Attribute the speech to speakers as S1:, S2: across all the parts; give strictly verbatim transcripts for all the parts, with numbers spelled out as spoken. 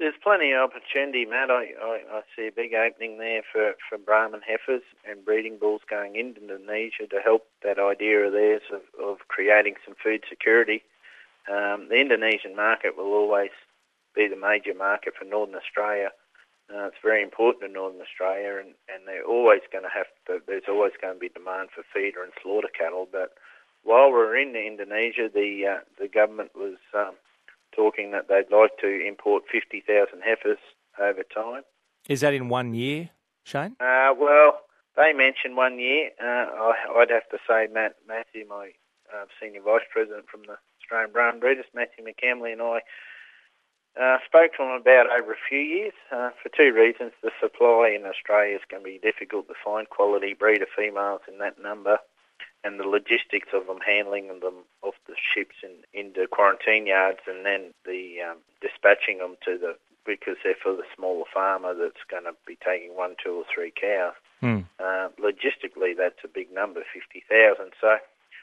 S1: there's plenty of opportunity, Matt. I, I, I see a big opening there for, for Brahman heifers and breeding bulls going into Indonesia to help that idea of theirs of, of creating some food security. Um, the Indonesian market will always be the major market for Northern Australia. Uh, it's very important in Northern Australia, and, and they're always going to have to, there's always going to be demand for feeder and slaughter cattle. But while we're in Indonesia, the uh, the government was um, talking that they'd like to import fifty thousand heifers over time.
S2: Is that in one year, Shane?
S1: Uh, well, they mentioned one year. Uh, I, I'd have to say Matt Matthew, my uh, senior vice president from the Australian Brahman Breeders, Matthew McCamley, and I uh, spoke to him about over a few years uh, for two reasons. The supply in Australia is going to be difficult to find quality breeder females in that number, and the logistics of them handling them off the ships and into quarantine yards, and then the um, dispatching them to the, because they're for the smaller farmer that's going to be taking one, two or three cows.
S2: Mm.
S1: Uh, logistically, that's a big number, fifty thousand. So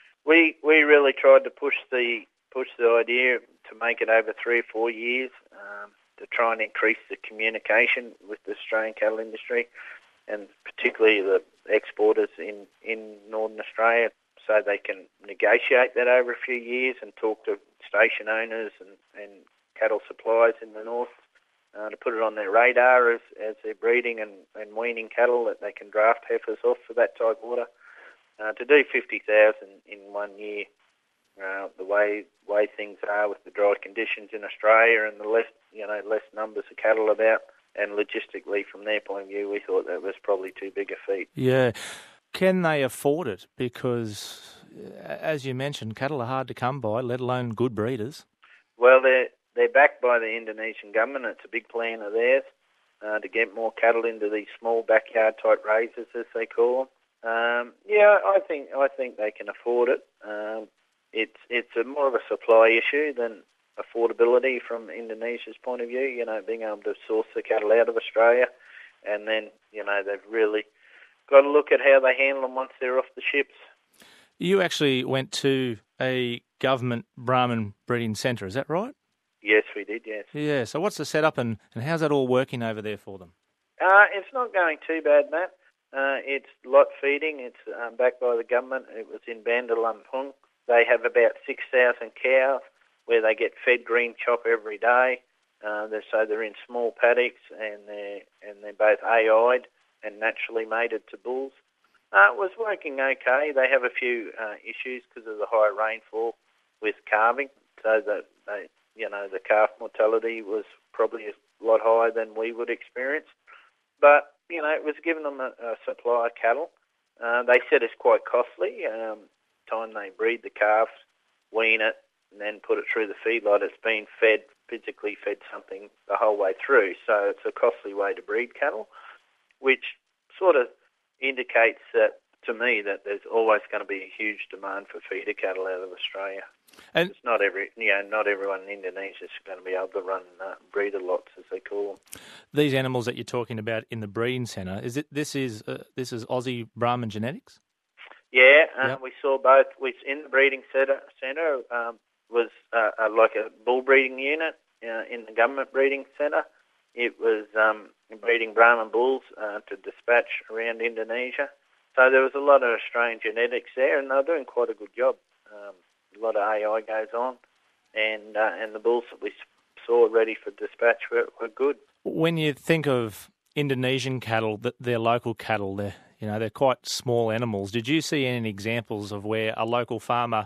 S1: we we really tried to push the push the idea to make it over three or four years, um, to try and increase the communication with the Australian cattle industry, and particularly the exporters in, in Northern Australia, so they can negotiate that over a few years and talk to station owners and, and cattle suppliers in the north, uh, to put it on their radar as, as they're breeding and, and weaning cattle, that they can draft heifers off for that type order. Uh, to do fifty thousand in one year, uh, the way way things are with the dry conditions in Australia and the less you know less numbers of cattle about, and logistically from their point of view, we thought that was probably too big a feat.
S2: Yeah. Can they afford it? Because, as you mentioned, cattle are hard to come by, let alone good breeders.
S1: Well, they're, they're backed by the Indonesian government. It's a big plan of theirs uh, to get more cattle into these small backyard-type raisers, as they call them. Um, yeah, I think I think they can afford it. Um, it's it's a more of a supply issue than affordability from Indonesia's point of view, you know, being able to source the cattle out of Australia, and then, you know, they've really got to look at how they handle them once they're off the ships.
S2: You actually went to a government Brahman breeding centre, is that right?
S1: Yes, we did, yes.
S2: Yeah, so what's the setup and, and how's that all working over there for them?
S1: Uh, it's not going too bad, Matt. Uh, it's lot feeding. It's um, backed by the government. It was in Bandar Lampung. They have about six thousand cows where they get fed green chop every day. Uh, they're, so they're in small paddocks, and they're, and they're both A I'd and naturally mated to bulls. Uh, it was working okay. They have a few uh, issues because of the high rainfall with calving, so that they, you know, the calf mortality was probably a lot higher than we would experience. But, you know, it was giving them a, a supply of cattle. Uh, they said it's quite costly. Um, time they breed the calf, wean it, and then put it through the feedlot, it's been fed, physically fed something the whole way through. So it's a costly way to breed cattle, which sort of indicates that, to me, that there's always going to be a huge demand for feeder cattle out of Australia. And it's not every, you know, not everyone in Indonesia is going to be able to run uh, breeder lots, as they call them.
S2: These animals that you're talking about in the breeding centre, is it? This is uh, this is Aussie Brahman genetics.
S1: Yeah, uh,
S2: yep.
S1: we saw both. We in the breeding centre. Centre um, was uh, uh, like a bull breeding unit uh, in the government breeding centre. It was um, breeding Brahman bulls uh, to dispatch around Indonesia. So there was a lot of Australian genetics there, and they were doing quite a good job. Um, a lot of A I goes on, and uh, and the bulls that we saw ready for dispatch were, were good.
S2: When you think of Indonesian cattle, they're local cattle, they're, you know, they're quite small animals. Did you see any examples of where a local farmer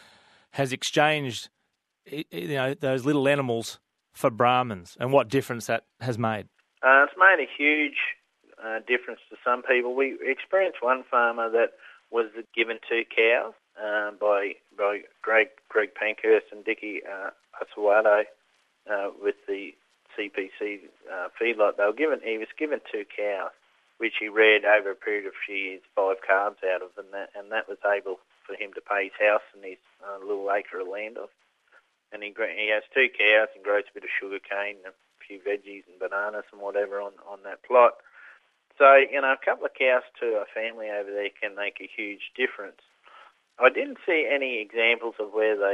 S2: has exchanged, you know, those little animals for Brahmans, and what difference that has made?
S1: Uh, it's made a huge uh, difference to some people. We experienced one farmer that was given two cows uh, by by Greg Greg Pankhurst and Dickie uh, Asuado uh, with the C P C uh, feedlot. They were given. He was given two cows, which he reared over a period of a few years, five calves out of, and that and that was able for him to pay his house and his uh, little acre of land off. And he he has two cows and grows a bit of sugar cane and a few veggies and bananas and whatever on, on that plot. So, you know, a couple of cows to a family over there can make a huge difference. I didn't see any examples of where they've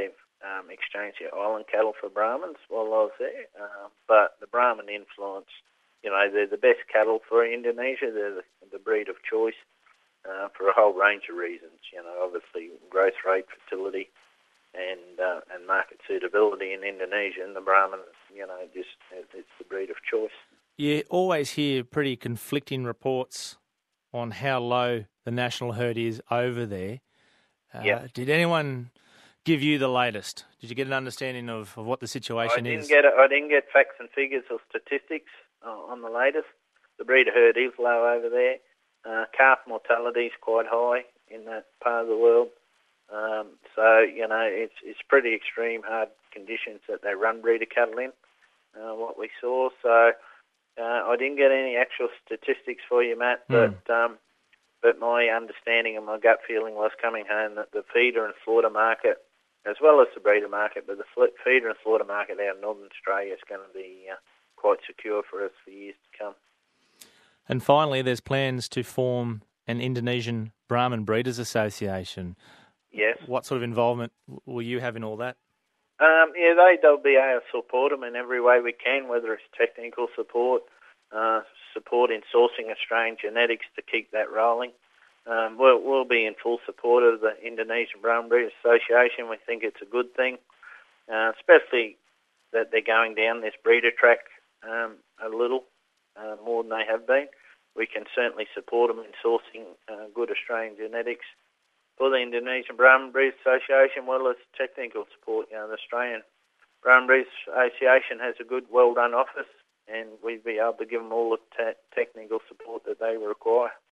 S1: um, exchanged their island cattle for Brahmans while I was there. Uh, but the Brahman influence, you know, they're the best cattle for Indonesia. They're the, the breed of choice uh, for a whole range of reasons. You know, obviously growth rate, fertility, and uh, and market suitability in Indonesia. And the Brahman, you know, just it's the breed of choice.
S2: You always hear pretty conflicting reports on how low the national herd is over there. Uh,
S1: yep.
S2: Did anyone give you the latest? Did you get an understanding of, of what the situation
S1: I didn't
S2: is?
S1: Get it, I didn't get facts and figures or statistics uh, on the latest. The breeder herd is low over there. Uh, calf mortality is quite high in that part of the world. Um, so, you know, it's it's pretty extreme, hard conditions that they run breeder cattle in, uh, what we saw. So uh, I didn't get any actual statistics for you, Matt,
S2: Mm.
S1: but um, but my understanding and my gut feeling was coming home that the feeder and slaughter market, as well as the breeder market, but the feeder and slaughter market out in Northern Australia is going to be uh, quite secure for us for years to come.
S2: And finally, there's plans to form an Indonesian Brahman Breeders Association.
S1: Yes.
S2: What sort of involvement will you have in all that?
S1: Um, yeah, they, they'll be able to support them in every way we can, whether it's technical support, uh, support in sourcing Australian genetics to keep that rolling. Um, we'll, we'll be in full support of the Indonesian Brahman Breeders Association. We think it's a good thing, uh, especially that they're going down this breeder track um, a little uh, more than they have been. We can certainly support them in sourcing uh, good Australian genetics for the Indonesian Brahman Breeders Association, well as technical support. You know, the Australian Brahman Breeders Association has a good, well-done office, and we'd be able to give them all the te- technical support that they require.